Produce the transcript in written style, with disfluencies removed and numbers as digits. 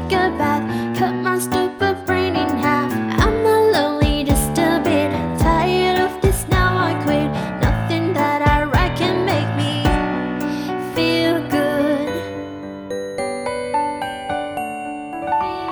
take a bath, cut my stupid brain in half. I'm not lonely, just a bit tired of this, now I quit. Nothing that I write can make me feel good.